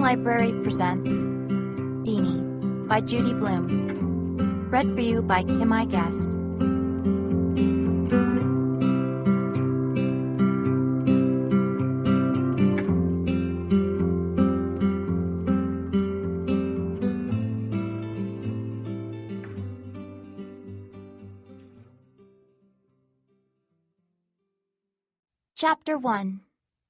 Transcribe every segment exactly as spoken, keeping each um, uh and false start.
Library presents Deanie by Judy Blume. Read for you by Kim I. Guest. Chapter one.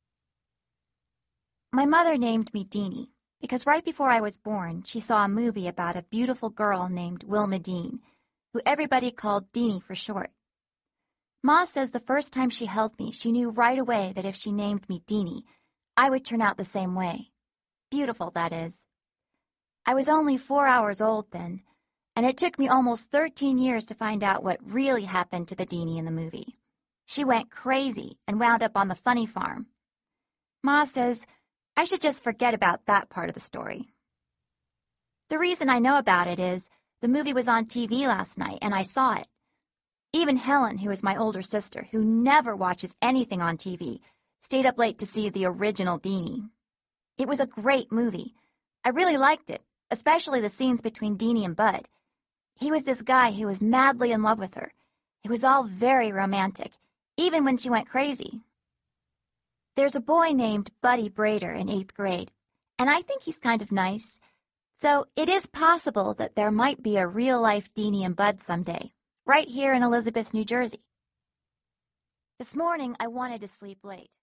My mother named me Deanie because right before I was born, she saw a movie about a beautiful girl named Wilma Dean, who everybody called Deanie for short. Ma says the first time she held me, she knew right away that if she named me Deanie, I would turn out the same way. Beautiful, that is. I was only four hours old then, and it took me almost thirteen years to find out what really happened to the Deanie in the movie. She went crazy and wound up on the funny farm. Ma says I should just forget about that part of the story. The reason I know about it is the movie was on T V last night and I saw it. Even Helen, who is my older sister, who never watches anything on T V, stayed up late to see the original Deanie. It was a great movie. I really liked it, especially the scenes between Deanie and Bud. He was this guy who was madly in love with her. It was all very romantic, even when she went crazy. There's a boy named Buddy Brader in eighth grade, and I think he's kind of nice. So it is possible that there might be a real-life Deanie and Bud someday, right here in Elizabeth, New Jersey. This morning, I wanted to sleep late.